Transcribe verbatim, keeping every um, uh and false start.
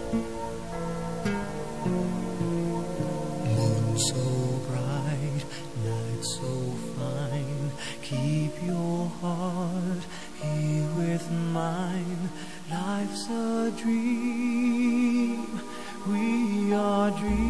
Moon so bright, night so fine, keep your heart here with mine. Life's a dream, we are dreaming.